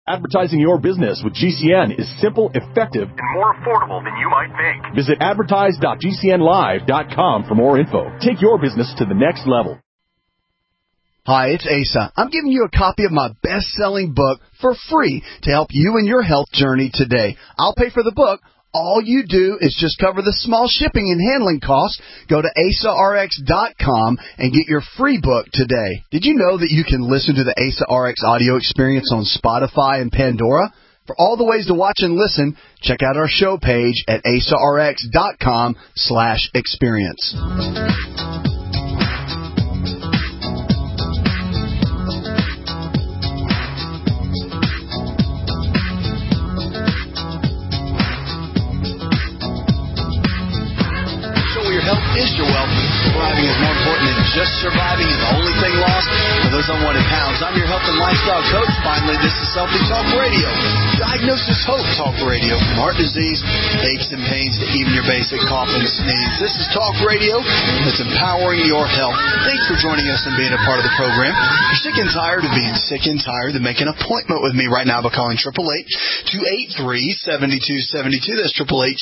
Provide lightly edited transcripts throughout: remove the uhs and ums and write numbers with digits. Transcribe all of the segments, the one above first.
Advertising your business with GCN is simple, effective, and more affordable than you might think. Visit advertise.gcnlive.com for more info. Take your business to the next level. Hi, it's Asa. I'm giving you a copy of my best-selling book for free to help you in your health journey today. I'll pay for the book. All you do is just cover the small shipping and handling costs. Go to AsaRx.com and get your free book today. Did you know that you can listen to the Asa RX audio experience on Spotify and Pandora? For all the ways to watch and listen, check out our show page at AsaRx.com/experience. Is your wealth. Thriving is more important than just surviving, and the only thing lost are those unwanted pounds. I'm your health and lifestyle coach. Finally, this is Healthy Talk Radio. Diagnosis Hope Talk Radio. From heart disease, aches and pains, to even your basic cough and sneeze. This is Talk Radio that's empowering your health. Thanks for joining us and being a part of the program. If you're sick and tired of being sick and tired, then make an appointment with me right now by calling 888-283-7272. That's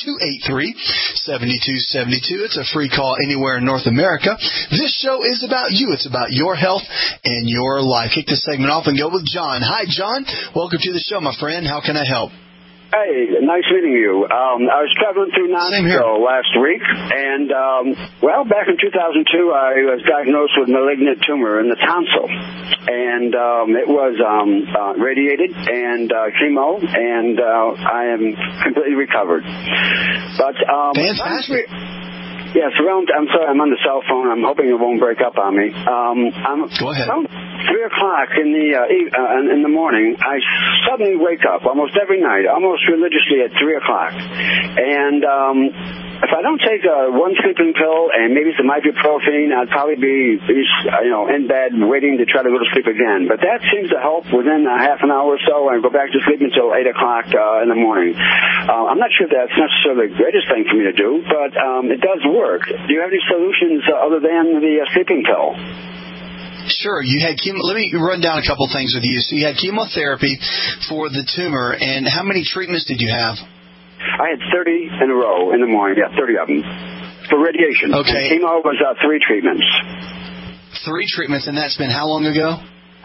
888-283-7272. It's a free call anywhere in North America. This show is about you. It's about your health and your life. Kick this segment off and go with John. Hi, John. Welcome to the show, my friend. How can I help? Hey, nice meeting you. I was traveling through Knoxville last week, and, back in 2002, I was diagnosed with malignant tumor in the tonsil, and it was radiated and chemo, and I am completely recovered. But fantastic. Yes, I'm sorry, I'm on the cell phone. I'm hoping it won't break up on me. Go ahead. Around 3 o'clock in the morning, I suddenly wake up almost every night, almost religiously at 3 o'clock. And if I don't take one sleeping pill and maybe some ibuprofen, I'd probably be in bed waiting to try to go to sleep again. But that seems to help within a half an hour or so, and go back to sleep until 8 o'clock in the morning. I'm not sure if that's necessarily the greatest thing for me to do, but it does work. Do you have any solutions other than the sleeping pill? Sure. You had Let me run down a couple things with you. So you had chemotherapy for the tumor, and how many treatments did you have? I had 30 in a row in the morning. Yeah, 30 of them for radiation. Okay. And chemo was 3 treatments. 3 treatments, and that's been how long ago?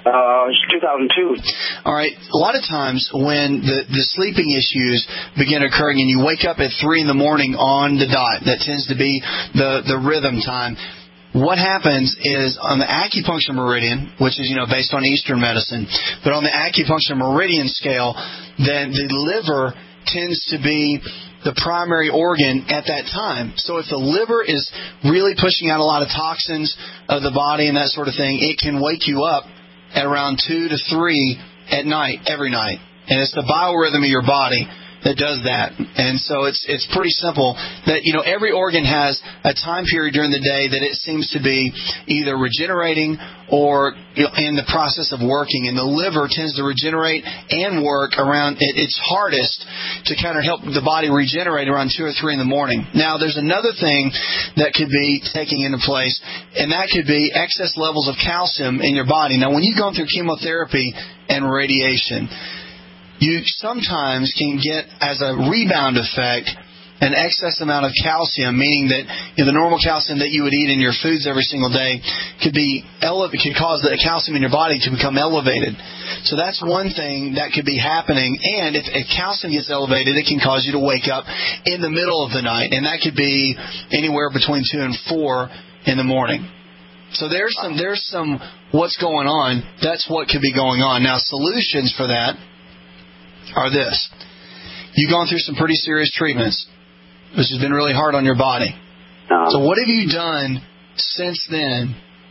2002. All right. A lot of times when the sleeping issues begin occurring and you wake up at 3 in the morning on the dot, that tends to be the rhythm time. What happens is on the acupuncture meridian, which is, based on Eastern medicine, but on the acupuncture meridian scale, then the liver tends to be the primary organ at that time. So if the liver is really pushing out a lot of toxins of the body and that sort of thing, it can wake you up at around 2 to 3 at night, every night. And it's the biorhythm of your body that does that. And so it's pretty simple that, every organ has a time period during the day that it seems to be either regenerating or in the process of working. And the liver tends to regenerate and work around its hardest to kind of help the body regenerate around 2 or 3 in the morning. Now, there's another thing that could be taking into place, and that could be excess levels of calcium in your body. Now, when you've gone through chemotherapy and radiation, you sometimes can get, as a rebound effect, an excess amount of calcium, meaning that the normal calcium that you would eat in your foods every single day could cause the calcium in your body to become elevated. So that's one thing that could be happening. And if calcium gets elevated, it can cause you to wake up in the middle of the night, and that could be anywhere between 2 and 4 in the morning. So there's some what's going on. That's what could be going on. Now, solutions for that are this. You've gone through some pretty serious treatments, which has been really hard on your body. So what have you done since then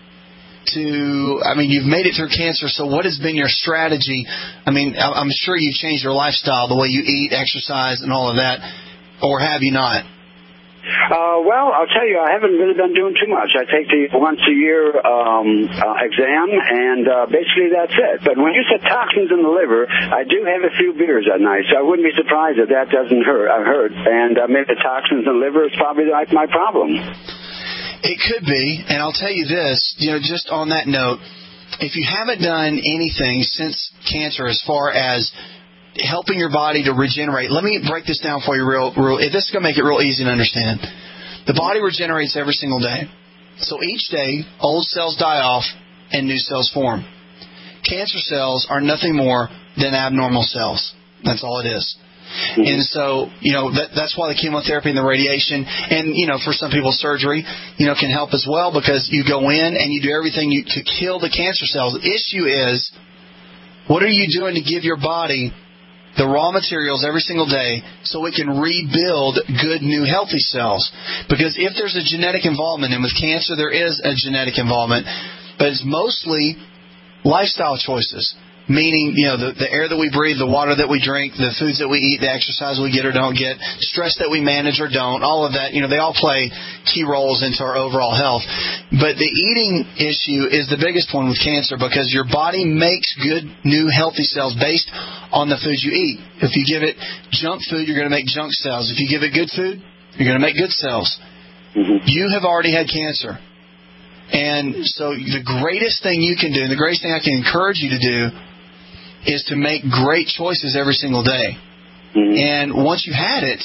you've made it through cancer, so what has been your strategy? I'm sure you've changed your lifestyle, the way you eat, exercise, and all of that, or have you not? Well, I'll tell you, I haven't really been doing too much. I take the once-a-year exam, and basically that's it. But when you said toxins in the liver, I do have a few beers at night, so I wouldn't be surprised if that doesn't hurt. I've heard. And maybe the toxins in the liver is probably like my problem. It could be, and I'll tell you this, just on that note, if you haven't done anything since cancer as far as helping your body to regenerate, let me break this down for you real. This is going to make it real easy to understand. The body regenerates every single day. So each day, old cells die off and new cells form. Cancer cells are nothing more than abnormal cells. That's all it is. And so, that's why the chemotherapy and the radiation and, for some people surgery, can help as well, because you go in and you do everything to kill the cancer cells. The issue is, what are you doing to give your body the raw materials every single day so it can rebuild good, new, healthy cells? Because if there's a genetic involvement, and with cancer there is a genetic involvement, but it's mostly lifestyle choices. Meaning, the air that we breathe, the water that we drink, the foods that we eat, the exercise we get or don't get, stress that we manage or don't, all of that, they all play key roles into our overall health. But the eating issue is the biggest one with cancer, because your body makes good, new, healthy cells based on the foods you eat. If you give it junk food, you're going to make junk cells. If you give it good food, you're going to make good cells. You have already had cancer. And so the greatest thing you can do, and the greatest thing I can encourage you to do, is to make great choices every single day. And once you've had it,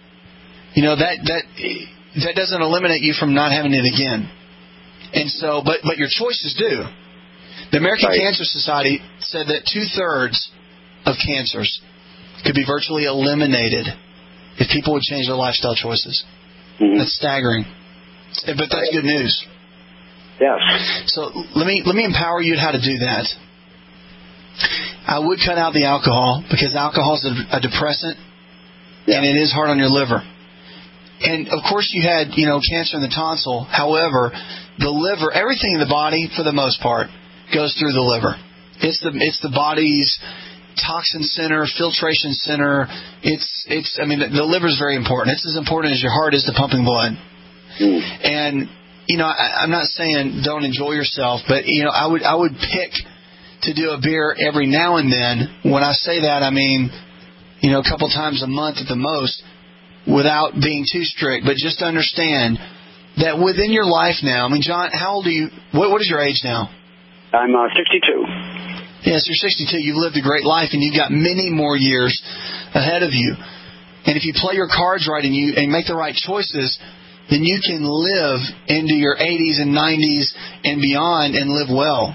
that doesn't eliminate you from not having it again. And so, but your choices do. The American Cancer Society said that 2/3 of cancers could be virtually eliminated if people would change their lifestyle choices. That's staggering, but that's good news. Yes. So let me empower you how to do that. I would cut out the alcohol, because alcohol is a depressant, and it is hard on your liver. And of course you had, cancer in the tonsil. However, the liver, everything in the body for the most part goes through the liver. It's the body's toxin center, filtration center. The liver is very important. It's as important as your heart is to pumping blood. And I'm not saying don't enjoy yourself, but I would pick to do a beer every now and then. When I say that, I mean, a couple times a month at the most, without being too strict. But just understand that within your life now, John, how old are you? What is your age now? I'm 62. Yes, you're 62. You've lived a great life, and you've got many more years ahead of you. And if you play your cards right and make the right choices, then you can live into your 80s and 90s and beyond and live well.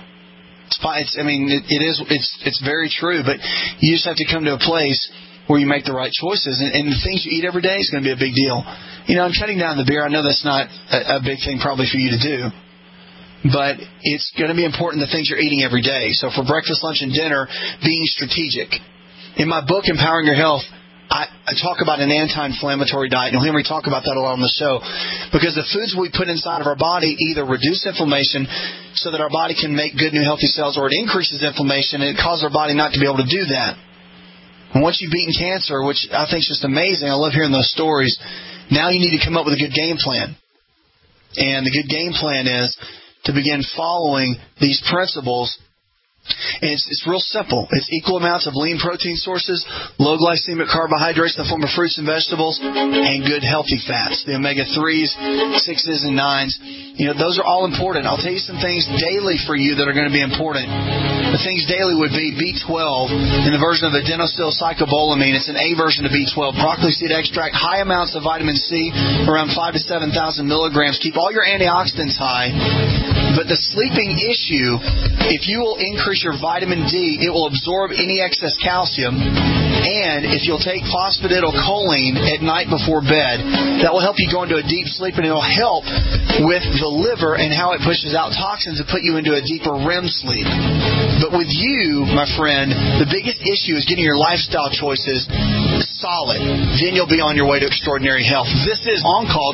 It's very true, but you just have to come to a place where you make the right choices, and the things you eat every day is going to be a big deal. I'm cutting down the beer. I know that's not a big thing probably for you to do, but it's going to be important, the things you're eating every day. So for breakfast, lunch, and dinner, being strategic. In my book, Empowering Your Health, I talk about an anti-inflammatory diet. You'll hear me talk about that a lot on the show, because the foods we put inside of our body either reduce inflammation so that our body can make good, new, healthy cells, or it increases inflammation and it causes our body not to be able to do that. And once you've beaten cancer, which I think is just amazing, I love hearing those stories, now you need to come up with a good game plan. And the good game plan is to begin following these principles. And it's real simple. It's equal amounts of lean protein sources, low glycemic carbohydrates in the form of fruits and vegetables, and good healthy fats, the omega-3s, 6s, and 9s. Those are all important. I'll tell you some things daily for you that are going to be important. The things daily would be B12 in the version of adenosylcycobolamine. It's an A version of B12. Broccoli seed extract, high amounts of vitamin C, around 5,000 to 7,000 milligrams. Keep all your antioxidants high. But the sleeping issue, if you will increase your vitamin D, it will absorb any excess calcium. And if you'll take phosphatidylcholine at night before bed, that will help you go into a deep sleep, and it will help with the liver and how it pushes out toxins and put you into a deeper REM sleep. But with you, my friend, the biggest issue is getting your lifestyle choices solid. Then you'll be on your way to extraordinary health. This is On Call,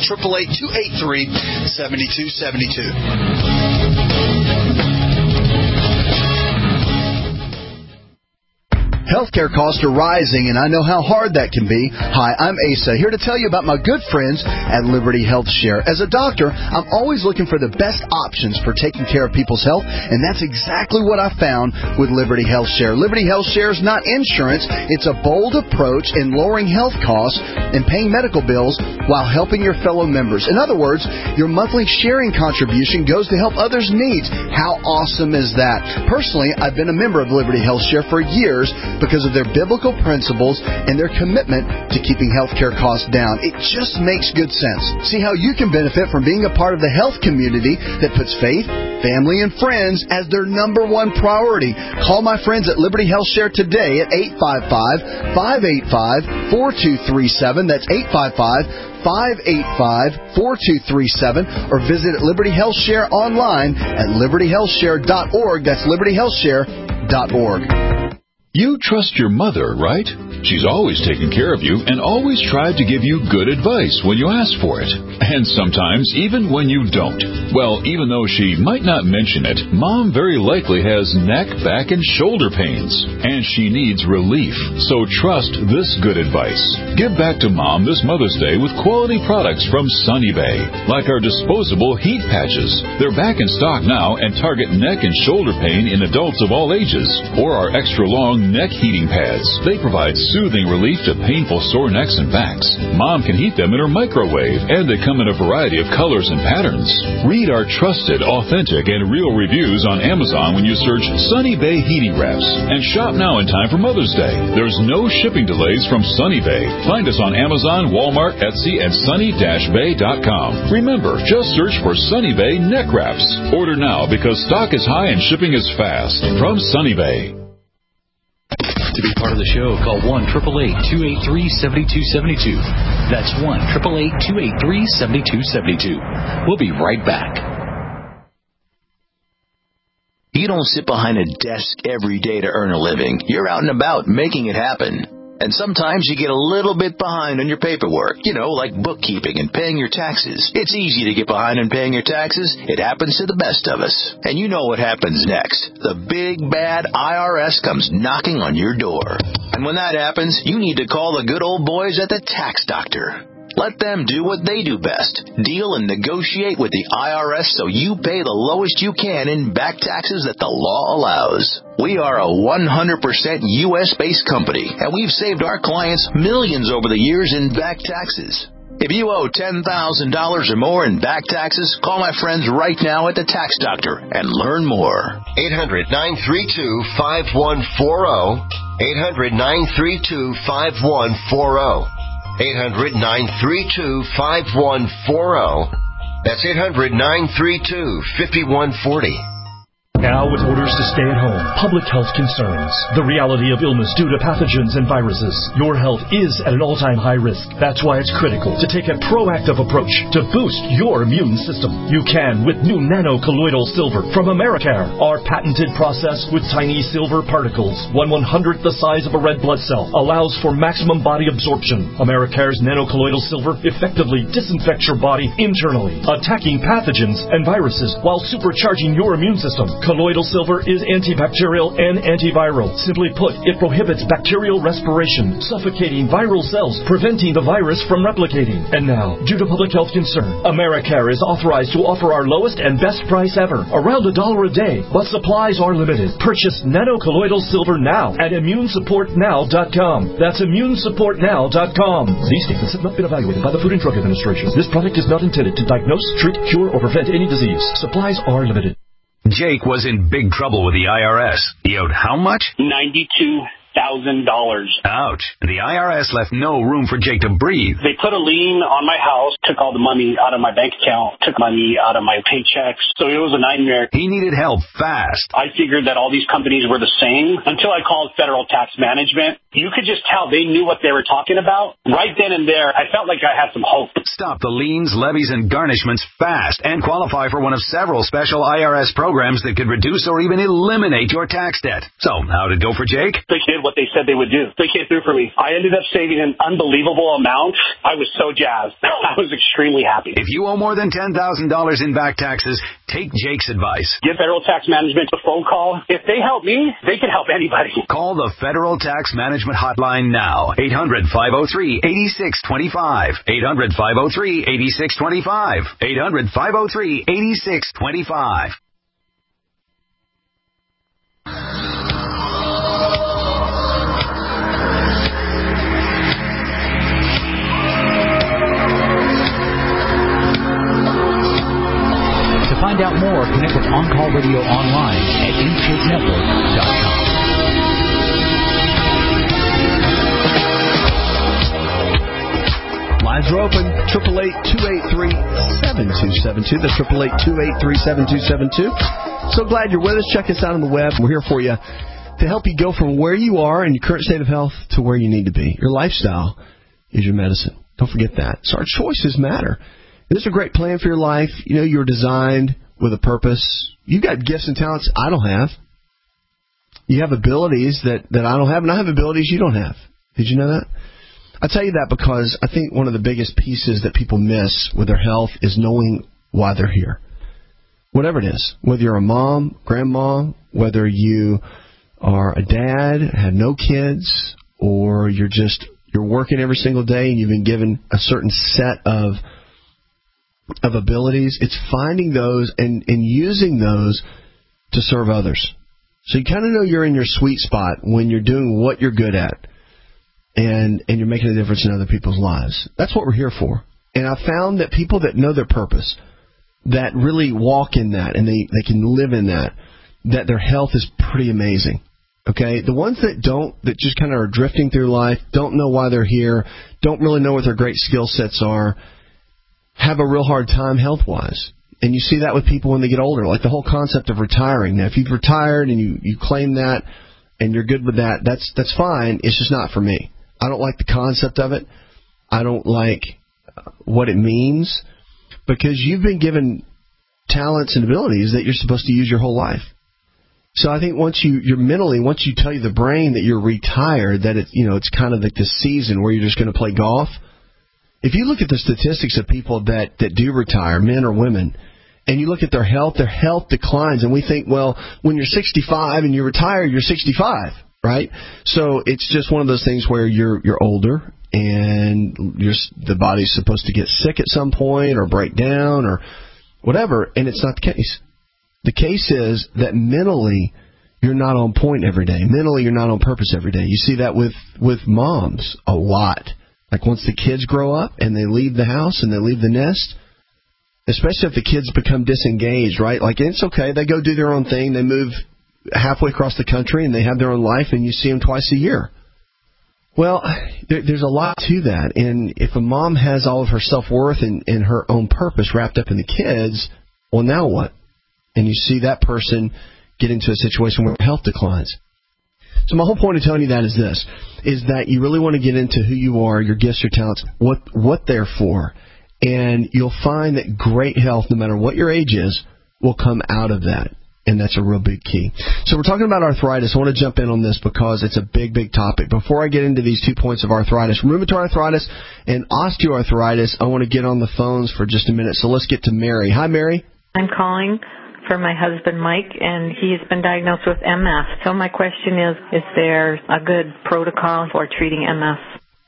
888-283-7272. Healthcare costs are rising, and I know how hard that can be. Hi, I'm Asa, here to tell you about my good friends at Liberty Health Share. As a doctor, I'm always looking for the best options for taking care of people's health, and that's exactly what I found with Liberty Health Share. Liberty Health Share is not insurance. It's a bold approach in lowering health costs and paying medical bills while helping your fellow members. In other words, your monthly sharing contribution goes to help others' needs. How awesome is that? Personally, I've been a member of Liberty Health Share for years because of their biblical principles and their commitment to keeping healthcare costs down. It just makes good sense. See how you can benefit from being a part of the health community that puts faith, family, and friends as their number one priority. Call my friends at Liberty Health Share today at 855-585-4237. That's 855-585-4237, or visit Liberty Health Share online at libertyhealthshare.org. That's libertyhealthshare.org. You trust your mother, right? She's always taken care of you and always tried to give you good advice when you ask for it. And sometimes even when you don't. Well, even though she might not mention it, Mom very likely has neck, back, and shoulder pains. And she needs relief. So trust this good advice. Give back to Mom this Mother's Day with quality products from Sunny Bay. Like our disposable heat patches. They're back in stock now and target neck and shoulder pain in adults of all ages. Or our extra long neck heating pads. They provide soothing relief to painful sore necks and backs. Mom can heat them in her microwave, and they come in a variety of colors and patterns. Read our trusted, authentic, and real reviews on Amazon when you search Sunny Bay Heating Wraps. And shop now in time for Mother's Day. There's no shipping delays from Sunny Bay. Find us on Amazon, Walmart, Etsy, and sunny-bay.com. Remember, just search for Sunny Bay Neck Wraps. Order now because stock is high and shipping is fast. From Sunny Bay. To be part of the show, call 1-888-283-7272. That's 1-888-283-7272. We'll be right back. You don't sit behind a desk every day to earn a living. You're out and about making it happen. And sometimes you get a little bit behind on your paperwork, like bookkeeping and paying your taxes. It's easy to get behind on paying your taxes. It happens to the best of us. And you know what happens next. The big, bad IRS comes knocking on your door. And when that happens, you need to call the good old boys at the Tax Doctor. Let them do what they do best. Deal and negotiate with the IRS so you pay the lowest you can in back taxes that the law allows. We are a 100% U.S.-based company, and we've saved our clients millions over the years in back taxes. If you owe $10,000 or more in back taxes, call my friends right now at the Tax Doctor and learn more. 800-932-5140. 800-932-5140. 800-932-5140. That's 800-932-5140. Now with orders to stay at home, public health concerns, the reality of illness due to pathogens and viruses, your health is at an all-time high risk. That's why it's critical to take a proactive approach to boost your immune system. You can with new nano-colloidal silver from Americare. Our patented process with tiny silver particles, 1/100th the size of a red blood cell, allows for maximum body absorption. Americare's nano-colloidal silver effectively disinfects your body internally, attacking pathogens and viruses while supercharging your immune system. Colloidal silver is antibacterial and antiviral. Simply put, it prohibits bacterial respiration, suffocating viral cells, preventing the virus from replicating. And now, due to public health concern, Americare is authorized to offer our lowest and best price ever, around $1 a day, but supplies are limited. Purchase nano-colloidal silver now at immunesupportnow.com. That's immunesupportnow.com. These statements have not been evaluated by the Food and Drug Administration. This product is not intended to diagnose, treat, cure, or prevent any disease. Supplies are limited. Jake was in big trouble with the IRS. He owed how much? $92,000. Ouch. The IRS left no room for Jake to breathe. They put a lien on my house, took all the money out of my bank account, took money out of my paychecks. So it was a nightmare. He needed help fast. I figured that all these companies were the same until I called Federal Tax Management. You could just tell they knew what they were talking about. Right then and there, I felt like I had some hope. Stop the liens, levies, and garnishments fast and qualify for one of several special IRS programs that could reduce or even eliminate your tax debt. So, how'd it go for Jake? They did what they said they would do. They came through for me. I ended up saving an unbelievable amount. I was so jazzed. I was extremely happy. If you owe more than $10,000 in back taxes, take Jake's advice. Give Federal Tax Management a phone call. If they help me, they can help anybody. Call the Federal Tax Management Hotline now. 800-503-8625. 800-503-8625. 800-503-8625. To find out more, connect with On Call Radio online at InShapeNetwork.com. Lines are open. 888-283-7272. That's 888-283-7272. So glad you're with us. Check us out on the web. We're here for you to help you go from where you are in your current state of health to where you need to be. Your lifestyle is your medicine. Don't forget that. So our choices matter. This is a great plan for your life. You know, you're designed with a purpose. You've got gifts and talents I don't have. You have abilities that I don't have, and I have abilities you don't have. Did you know that? I tell you that because I think one of the biggest pieces that people miss with their health is knowing why they're here. Whatever it is, whether you're a mom, grandma, whether you are a dad, have no kids, or you're working every single day and you've been given a certain set of abilities, it's finding those and using those to serve others. So you kind of know you're in your sweet spot when you're doing what you're good at and you're making a difference in other people's lives. That's what we're here for. And I found that people that know their purpose, that really walk in that and they can live in that their health is pretty amazing. Okay? The ones that don't, that just kind of are drifting through life, don't know why they're here, don't really know what their great skill sets are, have a real hard time health-wise. And you see that with people when they get older, like the whole concept of retiring. Now, if you've retired and you claim that and you're good with that, that's fine. It's just not for me. I don't like the concept of it. I don't like what it means because you've been given talents and abilities that you're supposed to use your whole life. So I think once you tell the brain that you're retired, that it's kind of like this season where you're just going to play golf. If you look at the statistics of people that do retire, men or women, and you look at their health declines, and we think, well, when you're 65 and you retire, you're 65, right? So it's just one of those things where you're older and the body's supposed to get sick at some point or break down or whatever, and it's not the case. The case is that mentally you're not on point every day. Mentally you're not on purpose every day. You see that with moms a lot. Like once the kids grow up and they leave the house and they leave the nest, especially if the kids become disengaged, right? Like it's okay. They go do their own thing. They move halfway across the country and they have their own life and you see them twice a year. Well, there's a lot to that. And if a mom has all of her self-worth and her own purpose wrapped up in the kids, well, now what? And you see that person get into a situation where health declines. So my whole point of telling you that is this, is that you really want to get into who you are, your gifts, your talents, what they're for. And you'll find that great health, no matter what your age is, will come out of that. And that's a real big key. So we're talking about arthritis. I want to jump in on this because it's a big, big topic. Before I get into these 2 points of arthritis, rheumatoid arthritis and osteoarthritis, I want to get on the phones for just a minute. So let's get to Mary. Hi, Mary. I'm calling for my husband, Mike, and he's been diagnosed with MS. So my question is there a good protocol for treating MS?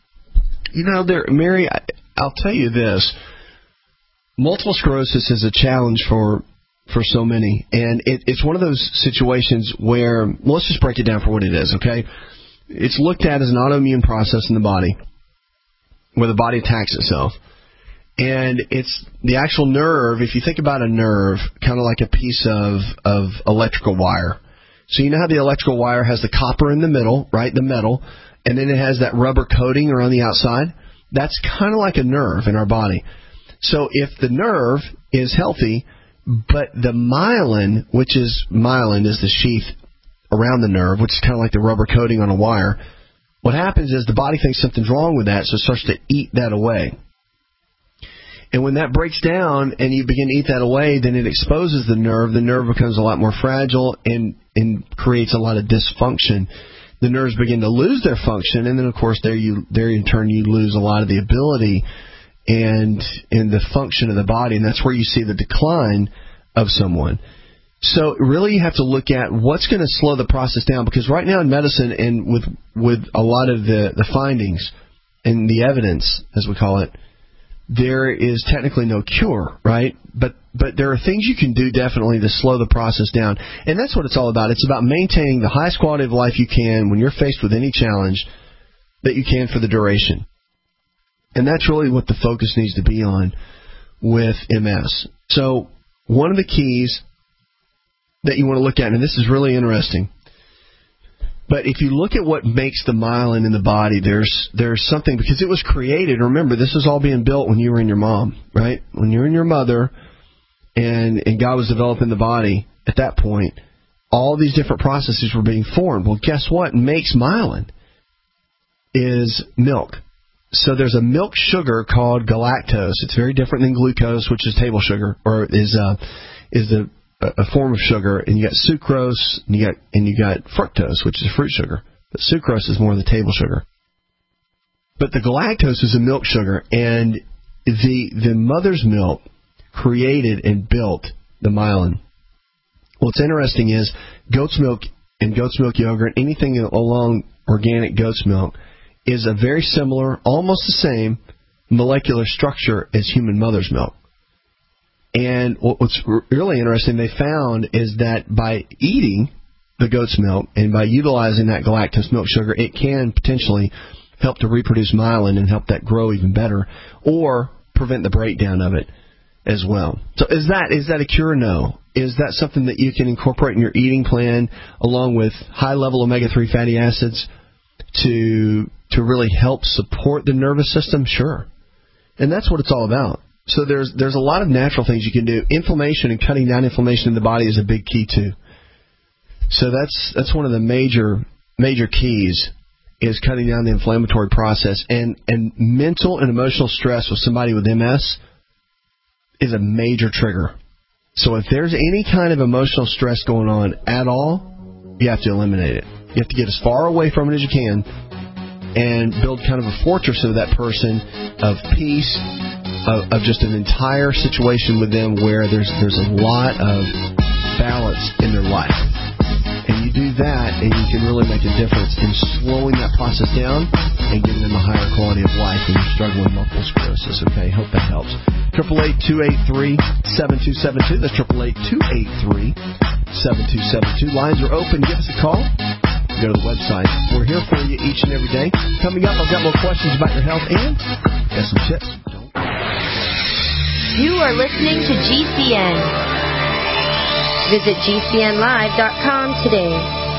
Mary, I'll tell you this. Multiple sclerosis is a challenge for so many, and it's one of those situations where, let's just break it down for what it is, okay? It's looked at as an autoimmune process in the body where the body attacks itself. And it's the actual nerve, if you think about a nerve, kind of like a piece of electrical wire. So you know how the electrical wire has the copper in the middle, right, the metal, and then it has that rubber coating around the outside? That's kind of like a nerve in our body. So if the nerve is healthy, but the myelin, myelin is the sheath around the nerve, which is kind of like the rubber coating on a wire, what happens is the body thinks something's wrong with that, so it starts to eat that away. And when that breaks down and you begin to eat that away, then it exposes the nerve. The nerve becomes a lot more fragile and creates a lot of dysfunction. the nerves begin to lose their function, and then, of course, there in turn you lose a lot of the ability and the function of the body, and that's where you see the decline of someone. So really you have to look at what's going to slow the process down, because right now in medicine and with a lot of the findings and the evidence, as we call it, there is technically no cure, right? But there are things you can do definitely to slow the process down. And that's what it's all about. It's about maintaining the highest quality of life you can when you're faced with any challenge that you can for the duration. And that's really what the focus needs to be on with MS. So one of the keys that you want to look at, and this is really interesting, but if you look at what makes the myelin in the body, there's something, because it was created. Remember, this is all being built when you were in your mom, right? When you're in your mother, and God was developing the body at that point, all these different processes were being formed. Well, guess what makes myelin is milk. So there's a milk sugar called galactose. It's very different than glucose, which is table sugar, or is a form of sugar. And you got sucrose, and you got fructose, which is fruit sugar. But sucrose is more the table sugar. But the galactose is a milk sugar, and the mother's milk created and built the myelin. What's interesting is goat's milk and goat's milk yogurt, anything along organic goat's milk, is a very similar, almost the same molecular structure as human mother's milk. And what's really interesting they found is that by eating the goat's milk and by utilizing that galactose milk sugar, it can potentially help to reproduce myelin and help that grow even better, or prevent the breakdown of it as well. So is that a cure? No. Is that something that you can incorporate in your eating plan along with high-level omega-3 fatty acids to really help support the nervous system? Sure. And that's what it's all about. So there's a lot of natural things you can do. Inflammation and cutting down inflammation in the body is a big key too. So that's one of the major keys, is cutting down the inflammatory process. And mental and emotional stress with somebody with MS is a major trigger. So if there's any kind of emotional stress going on at all, you have to eliminate it. You have to get as far away from it as you can and build kind of a fortress of that person of peace, of just an entire situation with them where there's a lot of balance in their life. And you do that, and you can really make a difference in slowing that process down and giving them a higher quality of life when you're struggling with multiple sclerosis. Okay, hope that helps. 888-283-7272. That's 888-283-7272. Lines are open. Give us a call. Go to the website. We're here for you each and every day. Coming up, I've got more questions about your health and got some tips. You are listening to GCN. Visit GCNlive.com today.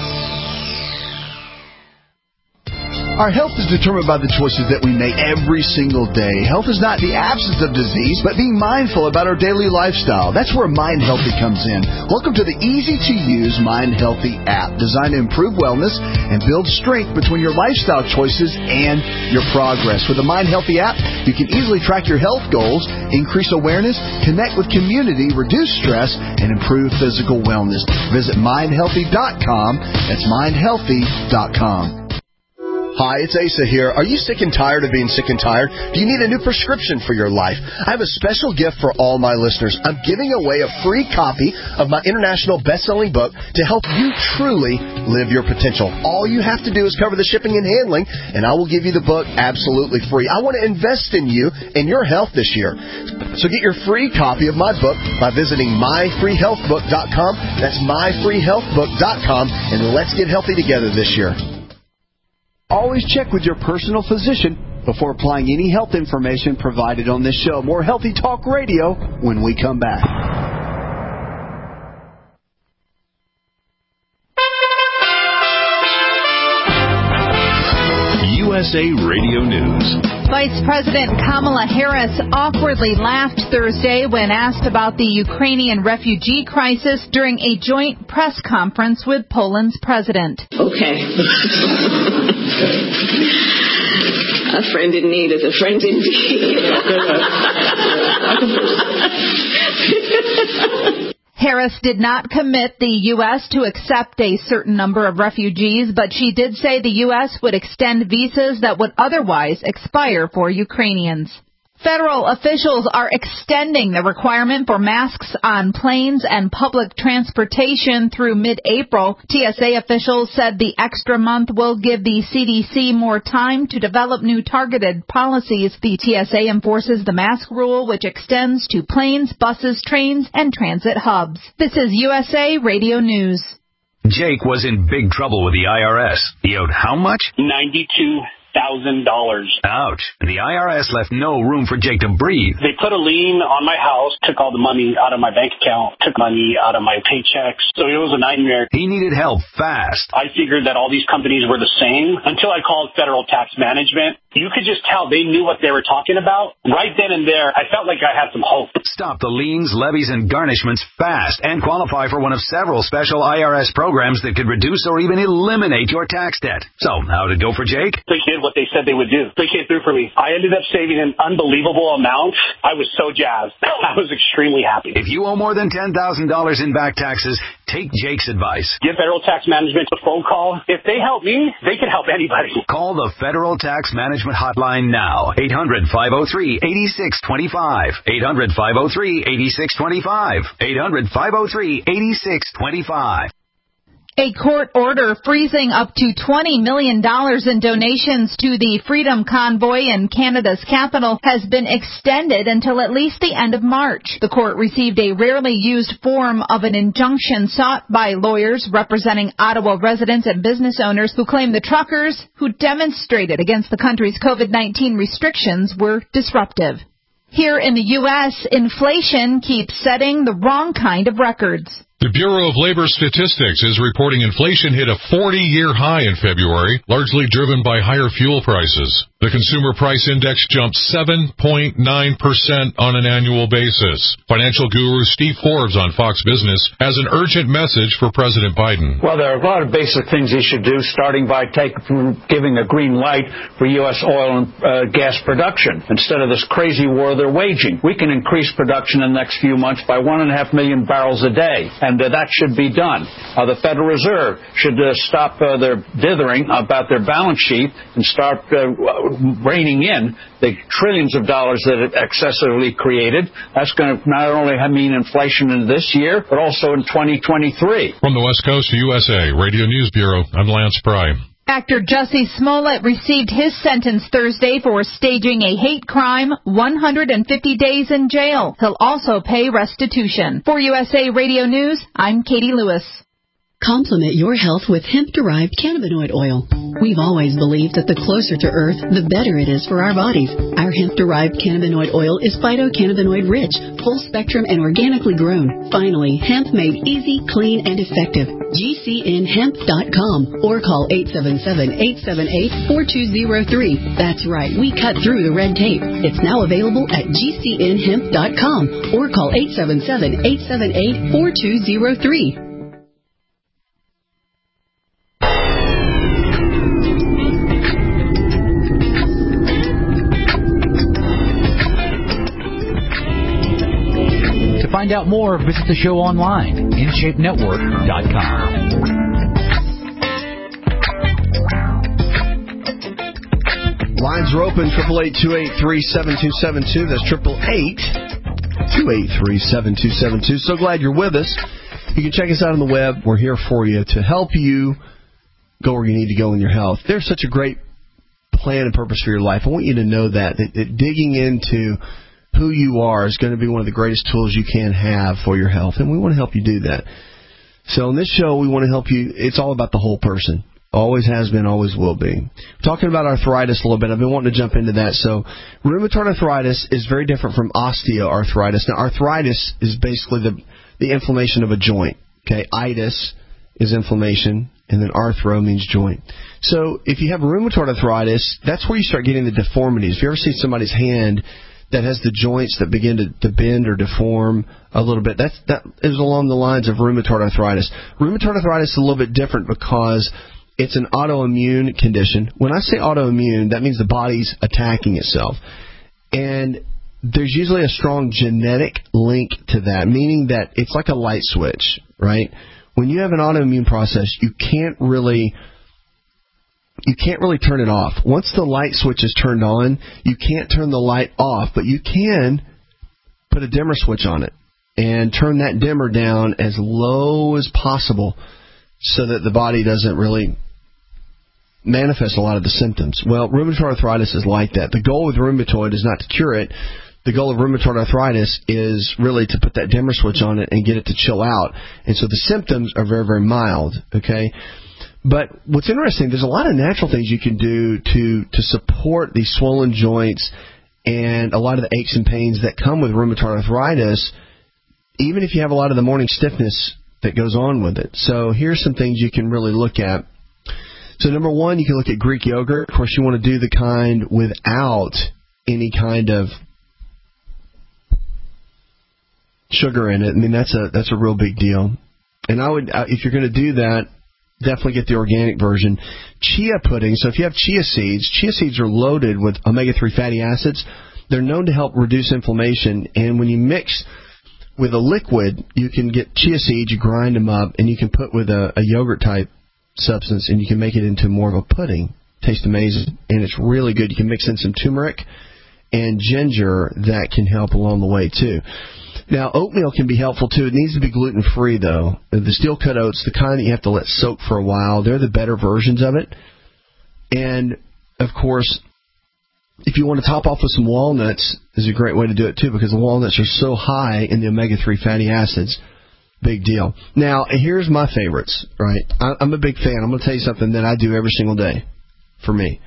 Our health is determined by the choices that we make every single day. Health is not the absence of disease, but being mindful about our daily lifestyle. That's where Mind Healthy comes in. Welcome to the easy-to-use Mind Healthy app, designed to improve wellness and build strength between your lifestyle choices and your progress. With the Mind Healthy app, you can easily track your health goals, increase awareness, connect with community, reduce stress, and improve physical wellness. Visit mindhealthy.com. That's mindhealthy.com. Hi, it's Asa here. Are you sick and tired of being sick and tired? Do you need a new prescription for your life? I have a special gift for all my listeners. I'm giving away a free copy of my international best-selling book to help you truly live your potential. All you have to do is cover the shipping and handling, and I will give you the book absolutely free. I want to invest in you and your health this year. So get your free copy of my book by visiting myfreehealthbook.com. That's myfreehealthbook.com, and let's get healthy together this year. Always check with your personal physician before applying any health information provided on this show. More Healthy Talk Radio when we come back. USA Radio News. Vice President Kamala Harris awkwardly laughed Thursday when asked about the Ukrainian refugee crisis during a joint press conference with Poland's president. Okay. A friend in need is a friend indeed. Harris did not commit the U.S. to accept a certain number of refugees, but she did say the U.S. would extend visas that would otherwise expire for Ukrainians. Federal officials are extending the requirement for masks on planes and public transportation through mid-April. TSA officials said the extra month will give the CDC more time to develop new targeted policies. The TSA enforces the mask rule, which extends to planes, buses, trains, and transit hubs. This is USA Radio News. Jake was in big trouble with the IRS. He owed how much? $92,000. Ouch. The IRS left no room for Jake to breathe. They put a lien on my house, took all the money out of my bank account, took money out of my paychecks. So it was a nightmare. He needed help fast. I figured that all these companies were the same until I called Federal Tax Management. You could just tell they knew what they were talking about. Right then and there, I felt like I had some hope. Stop the liens, levies, and garnishments fast and qualify for one of several special IRS programs that could reduce or even eliminate your tax debt. So, how'd it go for Jake? They did what they said they would do. They came through for me. I ended up saving an unbelievable amount. I was so jazzed. I was extremely happy. If you owe more than $10,000 in back taxes, take Jake's advice. Give Federal Tax Management a phone call. If they help me, they can help anybody. Call the Federal Tax Management Hotline now. 800-503-8625. 800-503-8625. 800-503-8625. A court order freezing up to $20 million in donations to the Freedom Convoy in Canada's capital has been extended until at least the end of March. The court received a rarely used form of an injunction sought by lawyers representing Ottawa residents and business owners who claim the truckers who demonstrated against the country's COVID-19 restrictions were disruptive. Here in the U.S., inflation keeps setting the wrong kind of records. The Bureau of Labor Statistics is reporting inflation hit a 40-year high in February, largely driven by higher fuel prices. The Consumer Price Index jumped 7.9% on an annual basis. Financial guru Steve Forbes on Fox Business has an urgent message for President Biden. Well, there are a lot of basic things he should do, starting by giving a green light for U.S. oil and gas production. Instead of this crazy war they're waging, we can increase production in the next few months by 1.5 million barrels a day. And that should be done. The Federal Reserve should stop their dithering about their balance sheet and start reining in the trillions of dollars that it excessively created. That's going to not only mean inflation in this year, but also in 2023. From the West Coast to USA, Radio News Bureau, I'm Lance Pry. Actor Jussie Smollett received his sentence Thursday for staging a hate crime, 150 days in jail. He'll also pay restitution. For USA Radio News, I'm Katie Lewis. Complement your health with hemp-derived cannabinoid oil. We've always believed that the closer to Earth, the better it is for our bodies. Our hemp-derived cannabinoid oil is phytocannabinoid-rich, full-spectrum, and organically grown. Finally, hemp made easy, clean, and effective. GCNhemp.com or call 877-878-4203. That's right, we cut through the red tape. It's now available at GCNhemp.com or call 877-878-4203. To find out more, visit the show online, InShapeNetwork.com. Lines are open, 888-283-7272. That's 888-283-7272. So glad you're with us. You can check us out on the web. We're here for you to help you go where you need to go in your health. There's such a great plan and purpose for your life. I want you to know that digging into who you are is going to be one of the greatest tools you can have for your health, and we want to help you do that. So on this show, we want to help you. It's all about the whole person. Always has been, always will be. Talking about arthritis a little bit. I've been wanting to jump into that. So rheumatoid arthritis is very different from osteoarthritis. Now, arthritis is basically the inflammation of a joint. Okay, itis is inflammation, and then arthro means joint. So if you have rheumatoid arthritis, that's where you start getting the deformities. If you ever see somebody's hand that has the joints that begin to bend or deform a little bit, that is along the lines of rheumatoid arthritis. Rheumatoid arthritis is a little bit different because it's an autoimmune condition. When I say autoimmune, that means the body's attacking itself. And there's usually a strong genetic link to that, meaning that it's like a light switch, right? When you have an autoimmune process, you can't really turn it off. Once the light switch is turned on, you can't turn the light off, but you can put a dimmer switch on it and turn that dimmer down as low as possible so that the body doesn't really manifest a lot of the symptoms. Well, rheumatoid arthritis is like that. The goal with rheumatoid is not to cure it. The goal of rheumatoid arthritis is really to put that dimmer switch on it and get it to chill out. And so the symptoms are very, very mild, okay? But what's interesting, there's a lot of natural things you can do to support these swollen joints and a lot of the aches and pains that come with rheumatoid arthritis, even if you have a lot of the morning stiffness that goes on with it. So here's some things you can really look at. So number one, you can look at Greek yogurt. Of course, you want to do the kind without any kind of sugar in it. I mean, that's a real big deal. And I would, if you're going to do that, definitely get the organic version. Chia pudding. So if you have chia seeds are loaded with omega-3 fatty acids. They're known to help reduce inflammation. And when you mix with a liquid, you can get chia seeds, you grind them up, and you can put with a yogurt type substance, and you can make it into more of a pudding. Tastes amazing, and it's really good. You can mix in some turmeric and ginger. That can help along the way too. Now, oatmeal can be helpful too. It needs to be gluten-free though. The steel-cut oats, the kind that you have to let soak for a while, they're the better versions of it. And of course, if you want to top off with some walnuts, is a great way to do it too, because the walnuts are so high in the omega-3 fatty acids. Big deal. Now, here's my favorites, right? I'm a big fan. I'm going to tell you something that I do every single day for me.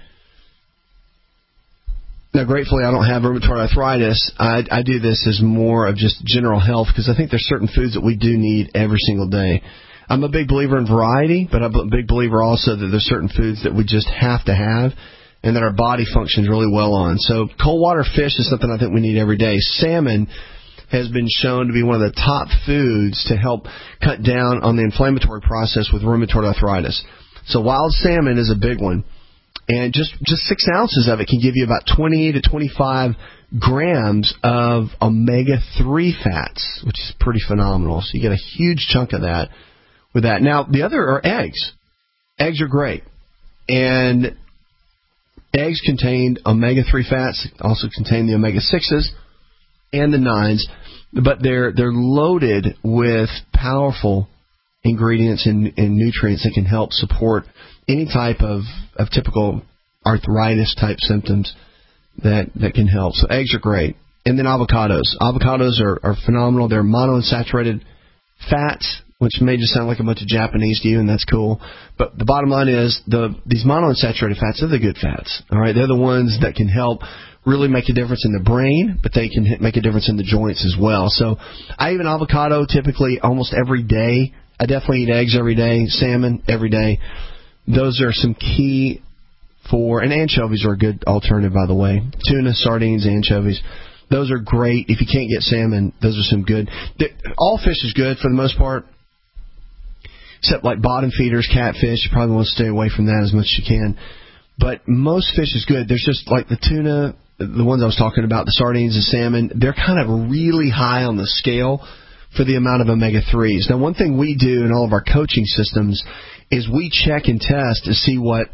Now, gratefully, I don't have rheumatoid arthritis. I do this as more of just general health because I think there's certain foods that we do need every single day. I'm a big believer in variety, but I'm a big believer also that there's certain foods that we just have to have and that our body functions really well on. So cold water fish is something I think we need every day. Salmon has been shown to be one of the top foods to help cut down on the inflammatory process with rheumatoid arthritis. So wild salmon is a big one. And just 6 ounces of it can give you about 20 to 25 grams of omega-3 fats, which is pretty phenomenal. So you get a huge chunk of that with that. Now, the other are eggs. Eggs are great. And eggs contain omega-3 fats, also contain the omega-6s and the 9s, but they're loaded with powerful ingredients and nutrients that can help support any type of typical arthritis type symptoms that can help. So eggs are great. And then avocados. Avocados are phenomenal. They're monounsaturated fats, which may just sound like a bunch of Japanese to you, and that's cool. But the bottom line is these monounsaturated fats are the good fats. All right, they're the ones that can help really make a difference in the brain, but they can make a difference in the joints as well. So I eat an avocado typically almost every day. I definitely eat eggs every day, salmon every day. Those are some key and anchovies are a good alternative, by the way. Tuna, sardines, anchovies. Those are great. If you can't get salmon, those are some good. All fish is good for the most part, except like bottom feeders, catfish. You probably want to stay away from that as much as you can. But most fish is good. There's just like the tuna, the ones I was talking about, the sardines, the salmon, they're kind of really high on the scale for the amount of omega-3s. Now, one thing we do in all of our coaching systems is we check and test to see what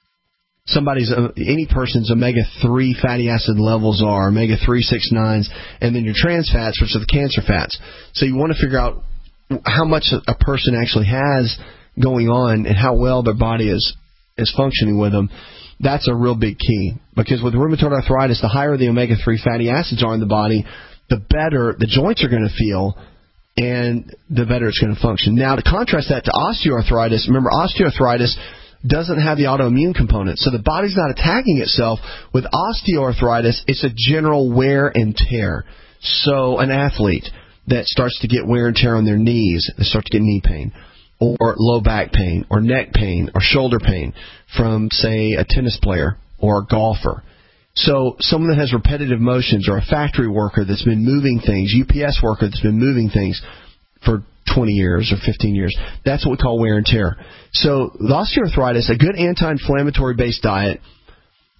any person's omega-3 fatty acid levels are, omega-3, 6, 9s, and then your trans fats, which are the cancer fats. So you want to figure out how much a person actually has going on and how well their body is functioning with them. That's a real big key, because with rheumatoid arthritis, the higher the omega-3 fatty acids are in the body, the better the joints are going to feel, and the better it's going to function. Now, to contrast that to osteoarthritis, remember, osteoarthritis doesn't have the autoimmune component, so the body's not attacking itself. With osteoarthritis, it's a general wear and tear. So an athlete that starts to get wear and tear on their knees, they start to get knee pain, or low back pain, or neck pain, or shoulder pain from, say, a tennis player or a golfer. So someone that has repetitive motions, or a factory worker that's been moving things, UPS worker that's been moving things for 20 years or 15 years, that's what we call wear and tear. So the osteoarthritis, a good anti-inflammatory based diet,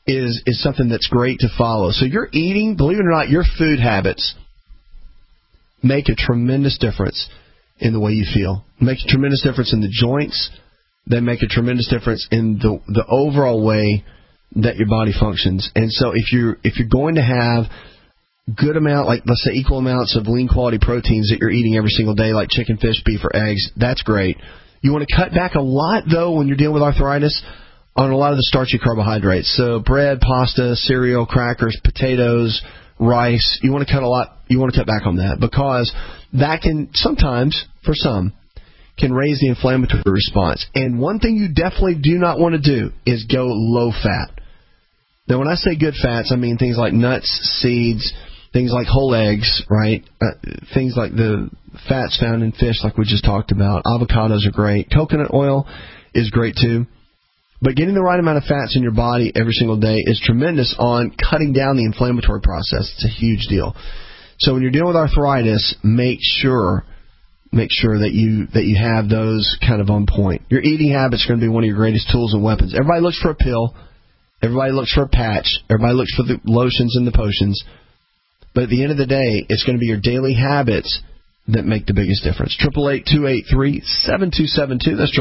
is something that's great to follow. So your eating, believe it or not, your food habits make a tremendous difference in the way you feel. Make a tremendous difference in the joints. They make a tremendous difference in the overall way that your body functions. And so if you're going to have good amount, like let's say equal amounts of lean quality proteins that you're eating every single day, like chicken, fish, beef, or eggs, that's great. You want to cut back a lot, though, when you're dealing with arthritis, on a lot of the starchy carbohydrates. So bread, pasta, cereal, crackers, potatoes, rice. You want to cut back on that, because that can sometimes, for some, can raise the inflammatory response. And one thing you definitely do not want to do is go low fat. Now, when I say good fats, I mean things like nuts, seeds, things like whole eggs, right? Things like the fats found in fish, like we just talked about. Avocados are great. Coconut oil is great too. But getting the right amount of fats in your body every single day is tremendous on cutting down the inflammatory process. It's a huge deal. So when you're dealing with arthritis, make sure that you have those kind of on point. Your eating habits are going to be one of your greatest tools and weapons. Everybody looks for a pill. Everybody looks for a patch. Everybody looks for the lotions and the potions. But at the end of the day, it's going to be your daily habits that make the biggest difference. 888-283-7272. That's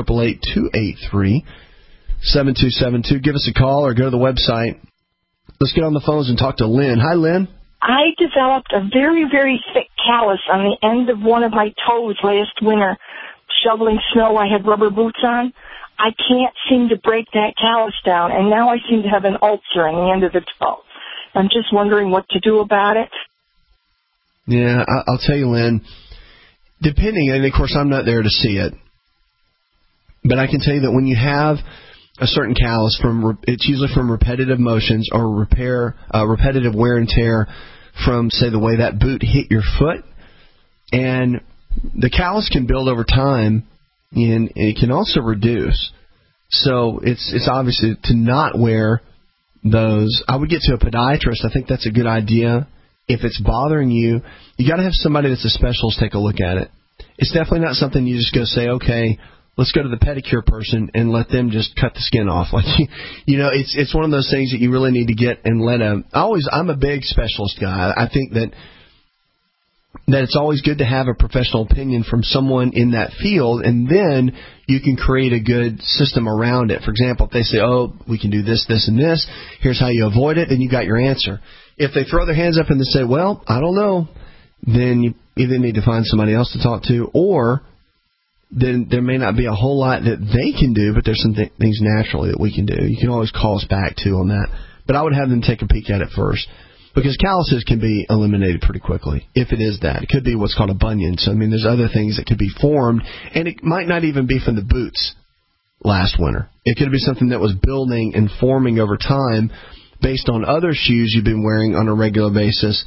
888-283-7272. Give us a call or go to the website. Let's get on the phones and talk to Lynn. Hi, Lynn. I developed a very, very thick callus on the end of one of my toes last winter. Shoveling snow, I had rubber boots on. I can't seem to break that callus down, and now I seem to have an ulcer on the end of the toe. I'm just wondering what to do about it. Yeah, I'll tell you, Lynn, depending, and of course I'm not there to see it, but I can tell you that when you have a certain callus, it's usually from repetitive motions or repetitive wear and tear from, say, the way that boot hit your foot. And the callus can build over time, and it can also reduce. So it's obviously to not wear those. I would get to a podiatrist. I think that's a good idea. If it's bothering you, you got to have somebody that's a specialist take a look at it. It's definitely not something you just go say, okay, let's go to the pedicure person and let them just cut the skin off. Like, it's one of those things that you really need to get and I'm a big specialist guy. I think that it's always good to have a professional opinion from someone in that field, and then you can create a good system around it. For example, if they say, oh, we can do this, this, and this, here's how you avoid it, then you got your answer. If they throw their hands up and they say, well, I don't know, then you either need to find somebody else to talk to, or then there may not be a whole lot that they can do, but there's some things naturally that we can do. You can always call us back, too, on that. But I would have them take a peek at it first, because calluses can be eliminated pretty quickly, if it is that. It could be what's called a bunion. So, there's other things that could be formed, and it might not even be from the boots last winter. It could be something that was building and forming over time based on other shoes you've been wearing on a regular basis.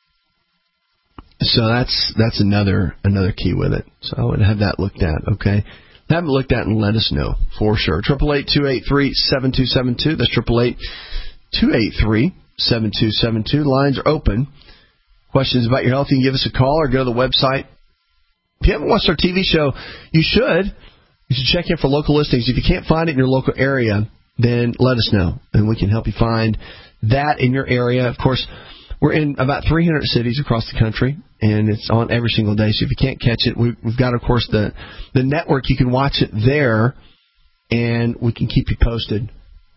So that's another key with it. So I would have that looked at, okay? Have it looked at and let us know for sure. 888-283-7272. That's 888-283-7272. Lines are open. Questions about your health, you can give us a call or go to the website. If you haven't watched our TV show, you should. You should check in for local listings. If you can't find it in your local area, then let us know, and we can help you find that in your area. Of course, we're in about 300 cities across the country, and it's on every single day. So if you can't catch it, we've got, of course, the network. You can watch it there, and we can keep you posted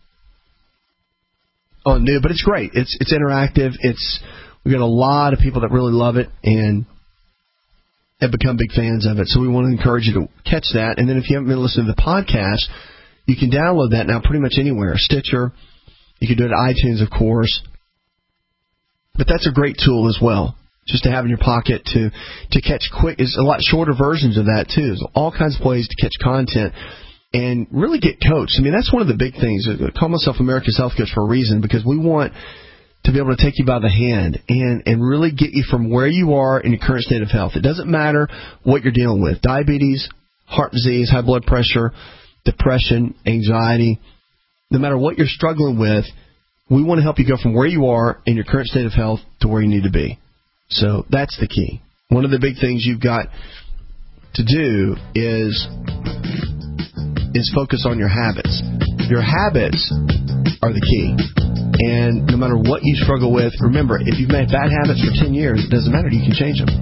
on new. But it's great. It's interactive. We've got a lot of people that really love it and have become big fans of it. So we want to encourage you to catch that. And then if you haven't been listening to the podcast, you can download that now pretty much anywhere. Stitcher. You can do it at iTunes, of course. But that's a great tool as well, just to have in your pocket to catch quick. There's a lot shorter versions of that, too. There's all kinds of ways to catch content and really get coached. That's one of the big things. I call myself America's Health Coach for a reason, because we want to be able to take you by the hand and really get you from where you are in your current state of health. It doesn't matter what you're dealing with. Diabetes, heart disease, high blood pressure, depression, anxiety. No matter what you're struggling with, we want to help you go from where you are in your current state of health to where you need to be. So that's the key. One of the big things you've got to do is focus on your habits. Your habits are the key. And no matter what you struggle with, remember, if you've made bad habits for 10 years, it doesn't matter. You can change them.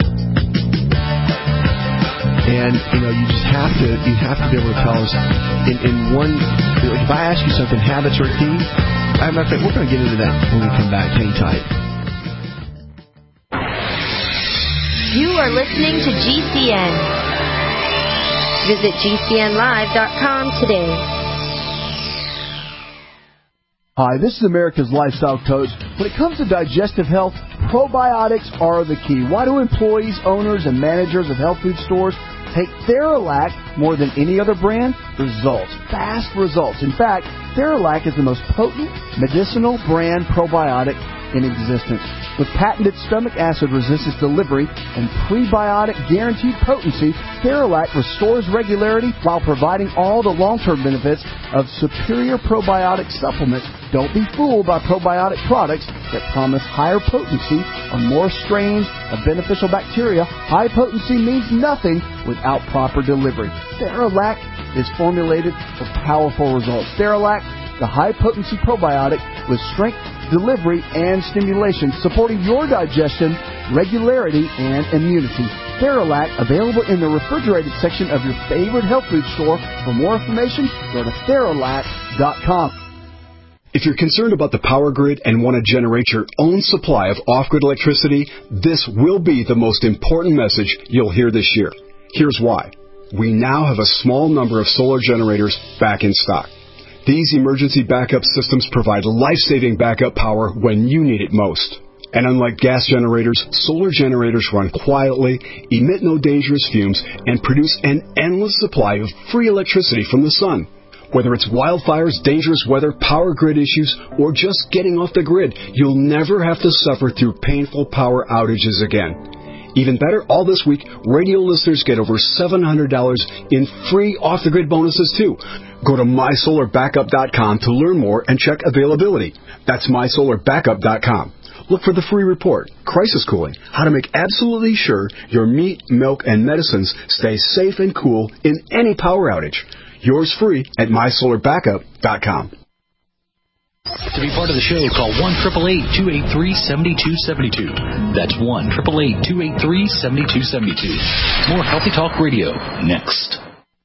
And, you just have to be able to tell us in one, if I ask you something, habits are key. As a matter of fact, we're going to get into that when we come back. Hang tight. You are listening to GCN. Visit GCNlive.com today. Hi, this is America's Lifestyle Coach. When it comes to digestive health, probiotics are the key. Why do employees, owners, and managers of health food stores take Theralac more than any other brand? Results. Fast results. In fact, Theralac is the most potent medicinal brand probiotic in existence. With patented stomach acid resistance delivery and prebiotic guaranteed potency, Theralac restores regularity while providing all the long-term benefits of superior probiotic supplements. Don't be fooled by probiotic products that promise higher potency on more strains of beneficial bacteria. High potency means nothing without proper delivery. Theralac is formulated for powerful results. Theralac, the high-potency probiotic with strength, delivery, and stimulation, supporting your digestion, regularity, and immunity. Theralac, available in the refrigerated section of your favorite health food store. For more information, go to Theralac.com. If you're concerned about the power grid and want to generate your own supply of off-grid electricity, this will be the most important message you'll hear this year. Here's why. We now have a small number of solar generators back in stock. These emergency backup systems provide life-saving backup power when you need it most. And unlike gas generators, solar generators run quietly, emit no dangerous fumes, and produce an endless supply of free electricity from the sun. Whether it's wildfires, dangerous weather, power grid issues, or just getting off the grid, you'll never have to suffer through painful power outages again. Even better, all this week, radio listeners get over $700 in free off-the-grid bonuses, too. Go to MySolarBackup.com to learn more and check availability. That's MySolarBackup.com. Look for the free report, Crisis Cooling, how to make absolutely sure your meat, milk, and medicines stay safe and cool in any power outage. Yours free at MySolarBackup.com. To be part of the show, call 1-888-283-7272. That's 1-888-283-7272. More Healthy Talk Radio next.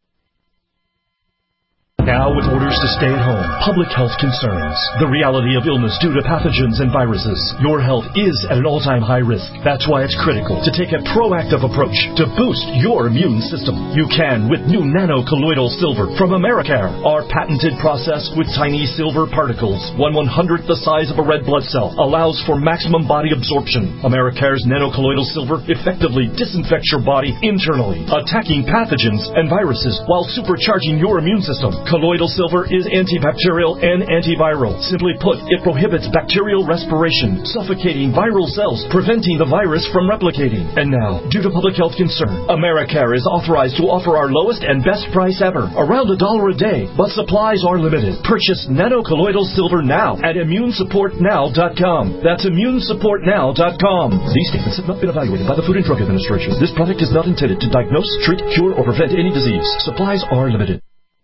Now with orders to stay at home, public health concerns, the reality of illness due to pathogens and viruses. Your health is at an all-time high risk. That's why it's critical to take a proactive approach to boost your immune system. You can with new nano-colloidal silver from Americare. Our patented process with tiny silver particles, 1/100th the size of a red blood cell, allows for maximum body absorption. Americare's nano-colloidal silver effectively disinfects your body internally, attacking pathogens and viruses while supercharging your immune system. Colloidal silver is antibacterial and antiviral. Simply put, it prohibits bacterial respiration, suffocating viral cells, preventing the virus from replicating. And now, due to public health concern, Americare is authorized to offer our lowest and best price ever, around $1 a day, but supplies are limited. Purchase nano-colloidal silver now at ImmuneSupportNow.com. That's ImmuneSupportNow.com. These statements have not been evaluated by the Food and Drug Administration. This product is not intended to diagnose, treat, cure, or prevent any disease. Supplies are limited.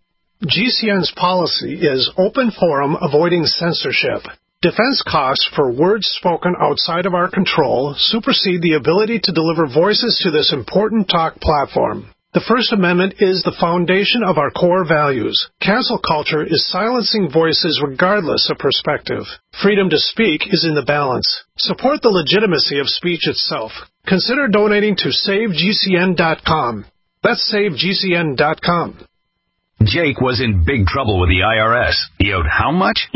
GCN's policy is open forum, avoiding censorship. Defense costs for words spoken outside of our control supersede the ability to deliver voices to this important talk platform. The First Amendment is the foundation of our core values. Cancel culture is silencing voices regardless of perspective. Freedom to speak is in the balance. Support the legitimacy of speech itself. Consider donating to SaveGCN.com. That's SaveGCN.com. Jake was in big trouble with the IRS. He owed how much?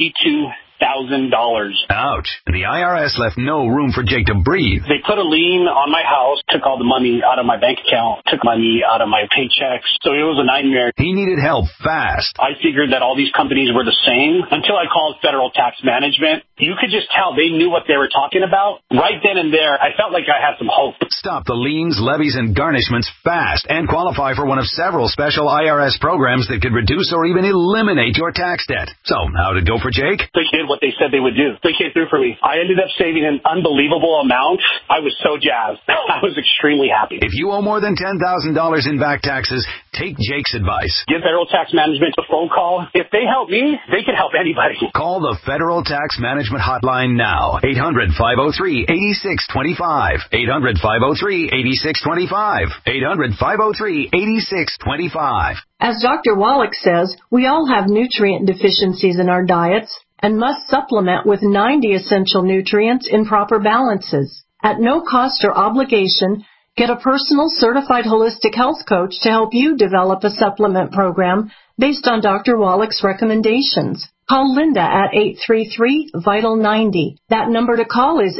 $92,000. Ouch. The IRS left no room for Jake to breathe. They put a lien on my house, took all the money out of my bank account, took money out of my paychecks. So it was a nightmare. He needed help fast. I figured that all these companies were the same until I called Federal Tax Management. You could just tell they knew what they were talking about. Right then and there, I felt like I had some hope. Stop the liens, levies, and garnishments fast and qualify for one of several special IRS programs that could reduce or even eliminate your tax debt. So, how'd it go for Jake? They did what they said they would do. They came through for me. I ended up saving an unbelievable amount. I was so jazzed. I was extremely happy. If you owe more than $10,000 in back taxes, take Jake's advice. Give Federal Tax Management a phone call. If they help me, they can help anybody. Call the Federal Tax Management Hotline now. 800-503-8625. 800-503-8625. 800-503-8625. As Dr. Wallach says, we all have nutrient deficiencies in our diets and must supplement with 90 essential nutrients in proper balances. At no cost or obligation, get a personal certified holistic health coach to help you develop a supplement program based on Dr. Wallach's recommendations. Call Linda at 833-VITAL-90. That number to call is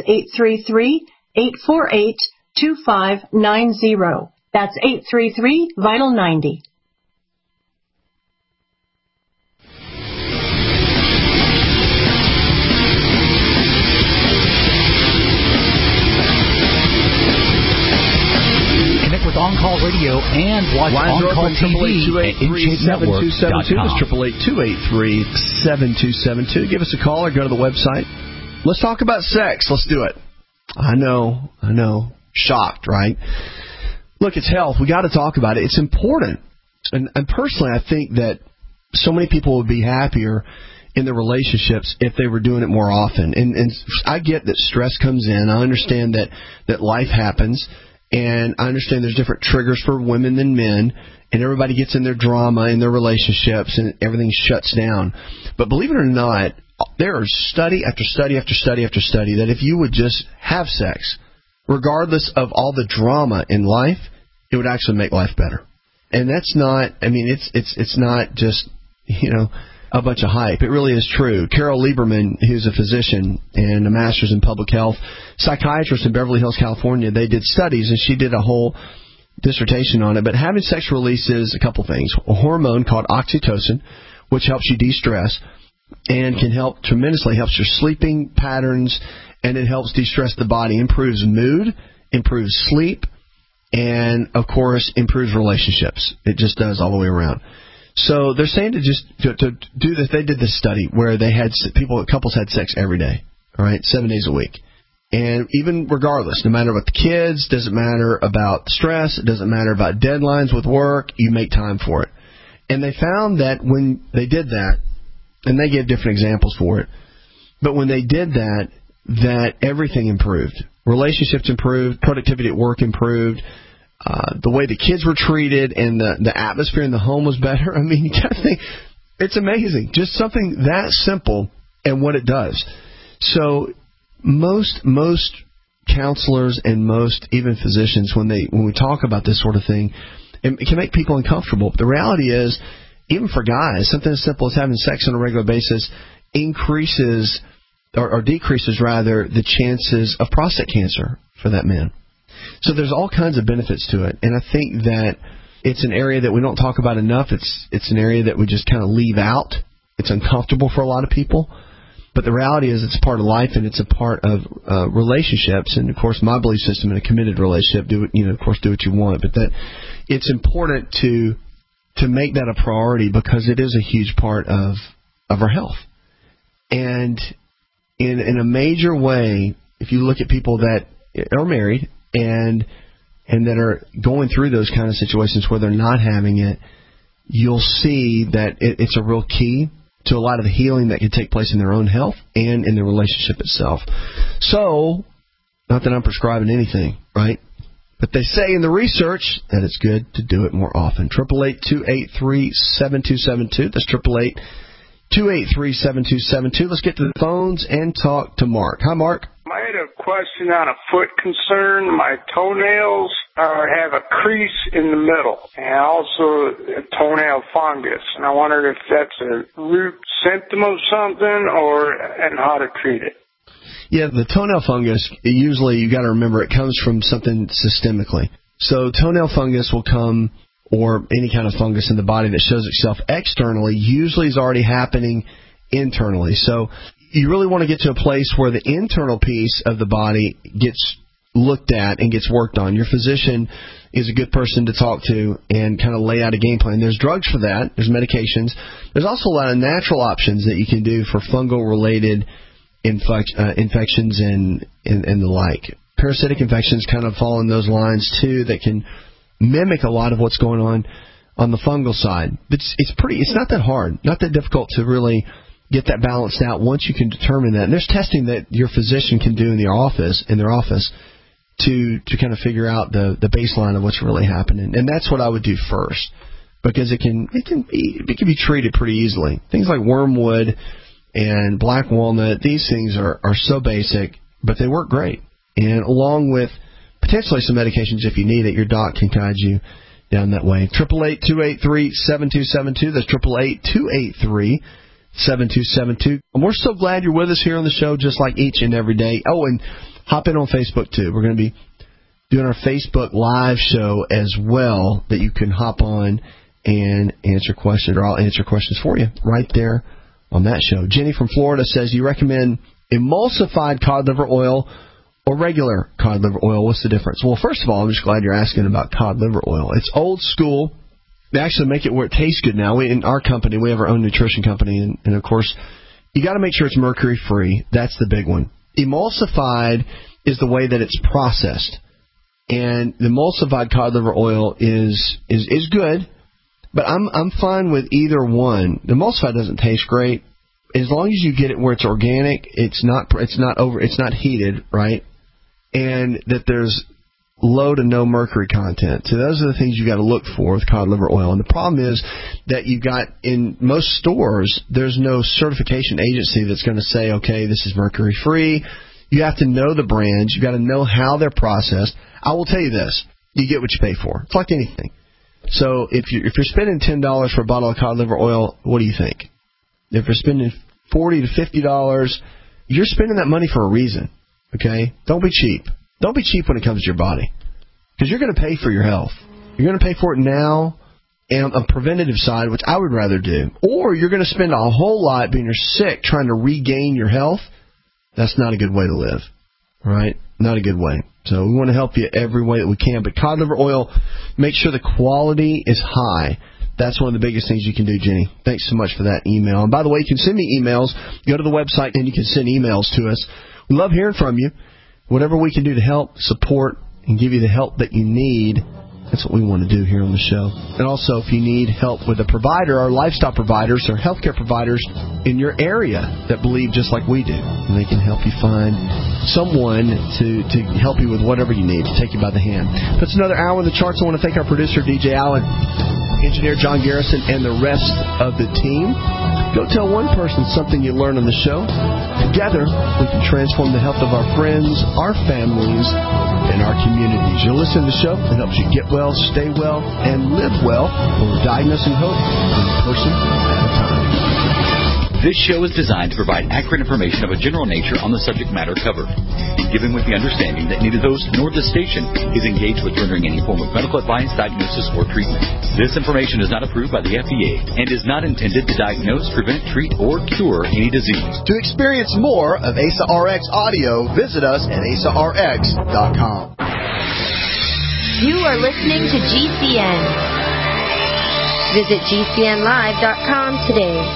833-848-2590. That's 833-VITAL-90. With On-Call Radio and watch On-Call TV at InShapeNetwork.com. That's 888-283-7272. Give us a call or go to the website. Let's talk about sex. Let's do it. I know. Shocked, right? Look, it's health. We got to talk about it. It's important. And personally, I think that so many people would be happier in their relationships if they were doing it more often. And I get that stress comes in. I understand that life happens. And I understand there's different triggers for women than men, and everybody gets in their drama in their relationships, and everything shuts down. But believe it or not, there is study after study after study after study that if you would just have sex, regardless of all the drama in life, it would actually make life better. And that's not, it's not just, a bunch of hype. It really is true. Carol Lieberman, who's a physician and a master's in public health, psychiatrist in Beverly Hills, California, they did studies, and she did a whole dissertation on it. But having sex releases a couple things. A hormone called oxytocin, which helps you de-stress and can help tremendously, helps your sleeping patterns, and it helps de-stress the body, improves mood, improves sleep, and, of course, improves relationships. It just does all the way around. So they're saying to do this. They did this study where they had couples had sex every day, all right, 7 days a week. And even regardless, no matter what the kids, doesn't matter about stress, it doesn't matter about deadlines with work, you make time for it. And they found that when they did that, and they gave different examples for it, but when they did that everything improved. Relationships improved, productivity at work improved, the way the kids were treated, and the atmosphere in the home was better. I mean, you got to think, it's amazing. Just something that simple and what it does. So most counselors and most even physicians, when we talk about this sort of thing, it can make people uncomfortable. But the reality is, even for guys, something as simple as having sex on a regular basis increases or decreases rather the chances of prostate cancer for that man. So there's all kinds of benefits to it, and I think that it's an area that we don't talk about enough. It's an area that we just kind of leave out. It's uncomfortable for a lot of people, but the reality is it's a part of life, and it's a part of relationships. And of course, my belief system in a committed relationship, do what you want, but that it's important to make that a priority because it is a huge part of our health. And in a major way, if you look at people that are married and that are going through those kind of situations where they're not having it, you'll see that it's a real key to a lot of the healing that can take place in their own health and in the relationship itself. So, not that I'm prescribing anything, right? But they say in the research that it's good to do it more often. 888-283-7272. That's 888-283-7272. Let's get to the phones and talk to Mark. Hi, Mark. I had a question on a foot concern. My toenails have a crease in the middle and also a toenail fungus. And I wondered if that's a root symptom of something and how to treat it. Yeah, the toenail fungus, usually you got to remember it comes from something systemically. So toenail fungus will come, or any kind of fungus in the body that shows itself externally, usually is already happening internally. So you really want to get to a place where the internal piece of the body gets looked at and gets worked on. Your physician is a good person to talk to and kind of lay out a game plan. There's drugs for that. There's medications. There's also a lot of natural options that you can do for fungal-related infections and the like. Parasitic infections kind of fall in those lines, too, that can mimic a lot of what's going on the fungal side. It's not that hard, not that difficult to really get that balanced out once you can determine that. And there's testing that your physician can do in their office to kind of figure out the baseline of what's really happening. And that's what I would do first, because it can be treated pretty easily. Things like wormwood and black walnut, these things are so basic, but they work great. And along with potentially some medications if you need it, your doc can guide you down that way. 888-283-7272. That's 888-283-7272. And we're so glad you're with us here on the show, just like each and every day. Oh, and hop in on Facebook, too. We're going to be doing our Facebook Live show as well, that you can hop on and answer questions, or I'll answer questions for you right there on that show. Jenny from Florida says, you recommend emulsified cod liver oil or regular cod liver oil? What's the difference? Well, first of all, I'm just glad you're asking about cod liver oil. It's old school. They actually make it where it tastes good now. In our company, we have our own nutrition company, and of course, you got to make sure it's mercury-free. That's the big one. Emulsified is the way that it's processed. And the emulsified cod liver oil is good, but I'm fine with either one. The emulsified doesn't taste great. As long as you get it where it's organic, it's not heated, right? And that there's low to no mercury content. So those are the things you got to look for with cod liver oil. And the problem is that you've got, in most stores, there's no certification agency that's going to say, okay, this is mercury free. You have to know the brands. You got to know how they're processed. I will tell you this: you get what you pay for. It's like anything. So if you're spending $10 for a bottle of cod liver oil, what do you think? If you're spending $40 to $50, you're spending that money for a reason. Okay? Don't be cheap. Don't be cheap when it comes to your body, because you're going to pay for your health. You're going to pay for it now, and a preventative side, which I would rather do. Or you're going to spend a whole lot being sick trying to regain your health. That's not a good way to live, right? Not a good way. So we want to help you every way that we can. But cod liver oil, make sure the quality is high. That's one of the biggest things you can do, Jenny. Thanks so much for that email. And by the way, you can send me emails. Go to the website and you can send emails to us. We love hearing from you. Whatever we can do to help, support, and give you the help that you need, that's what we want to do here on the show. And also, if you need help with a provider, our lifestyle providers or healthcare providers in your area that believe just like we do, and they can help you find someone to help you with whatever you need, to take you by the hand. That's another hour in the charts. I want to thank our producer, DJ Allen, engineer John Garrison, and the rest of the team. Go tell one person something you learned on the show. Together, we can transform the health of our friends, our families, and our communities. You'll listen to the show. It helps you get well, stay well, and live well. We're diagnosing hope one person at a time. This show is designed to provide accurate information of a general nature on the subject matter covered, given with the understanding that neither the host nor the station is engaged with rendering any form of medical advice, diagnosis, or treatment. This information is not approved by the FDA and is not intended to diagnose, prevent, treat, or cure any disease. To experience more of ASA RX audio, visit us at asarx.com. You are listening to GCN. Visit GCNlive.com today.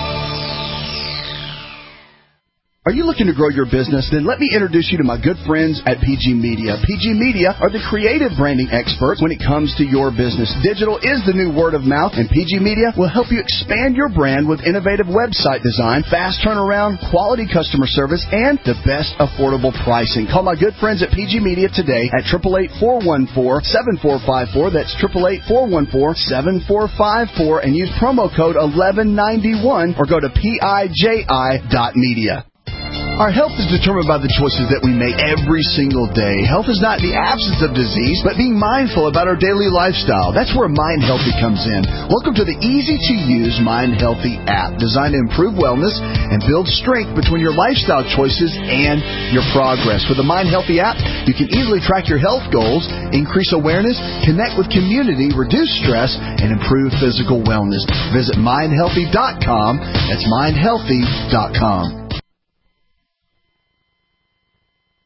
Are you looking to grow your business? Then let me introduce you to my good friends at PG Media. PG Media are the creative branding experts when it comes to your business. Digital is the new word of mouth, and PG Media will help you expand your brand with innovative website design, fast turnaround, quality customer service, and the best affordable pricing. Call my good friends at PG Media today at 888-414-7454. That's 888-414-7454, and use promo code 1191 or go to PIJI.media. Our health is determined by the choices that we make every single day. Health is not the absence of disease, but being mindful about our daily lifestyle. That's where Mind Healthy comes in. Welcome to the easy-to-use Mind Healthy app, designed to improve wellness and build strength between your lifestyle choices and your progress. With the Mind Healthy app, you can easily track your health goals, increase awareness, connect with community, reduce stress, and improve physical wellness. Visit mindhealthy.com. That's mindhealthy.com.